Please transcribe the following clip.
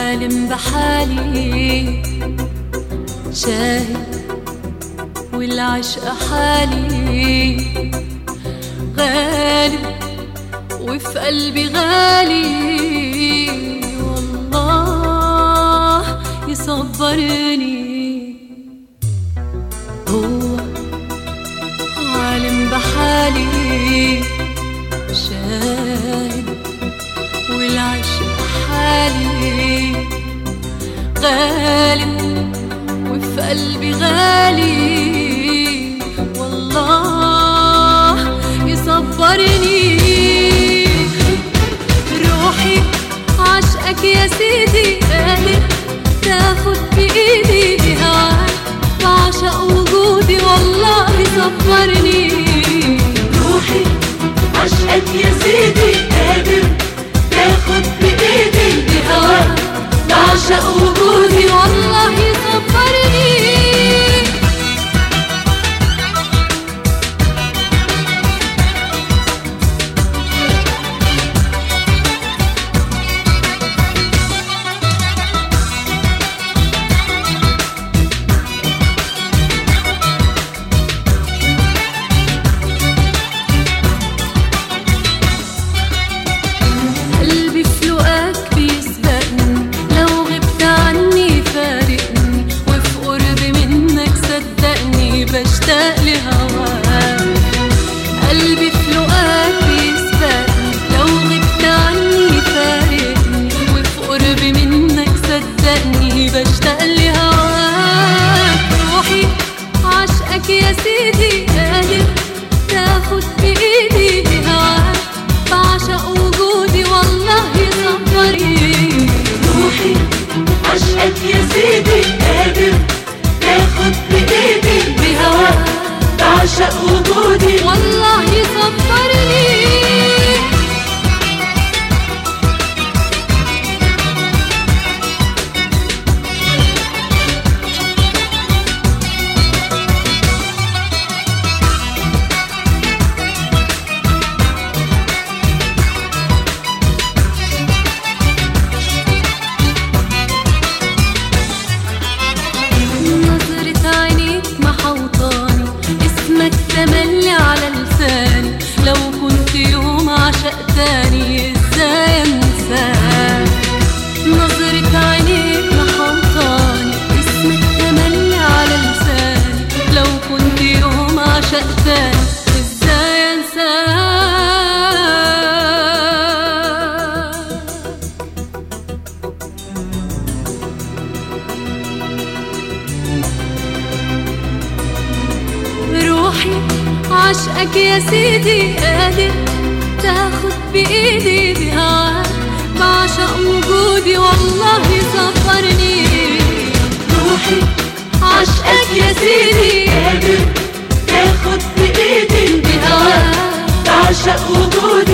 عالم بحالي شاهد والعشق حالي غالب وفي قلبي غالي والله يصبرني. هو عالم بحالي شاهد والعشق حالي غالب وفي قلبي غالي والله يصبرني. روحي عشقك يا سيدي قادر تاخد بإيدي بهواك بعشق وجودي والله يصبرني. روحي عشقك يا سيدي قادر تاخد بإيدي بهواك بعشق وجودي والله يصبرني. قلبي في لقاك بيسبقني لو غبت عني فارقني وفي قرب منك صدقني بشتاق لهواك. قلبي في لقاك بيسبقني لو غبت عني فارقني وفي قرب منك صدقني بشتاق لهواك. روحي عشقك يا سيدي قادر تاخد بإيدي بهواك بعشق وجودي والله يصبرني. روحي عشقك يا سيدي قادر تاخد بإيدي بهواك بعشق وجودي والله يصبرني. نظرة عينيك محوطاني اسمك تملي على لساني لو كنت يوم عشق تاني ازاي انساك. نظرة عينيك محوطاني اسمك تملي على لساني لو كنت يوم عشق تاني ازاي انساك. روحي عشقك يا سيدي قادر تاخد بإيدي بهواك بعشق وجودي والله يصبرني. روحي عشقك يا سيدي قادر تاخد بإيدي بهواك بعشق وجودي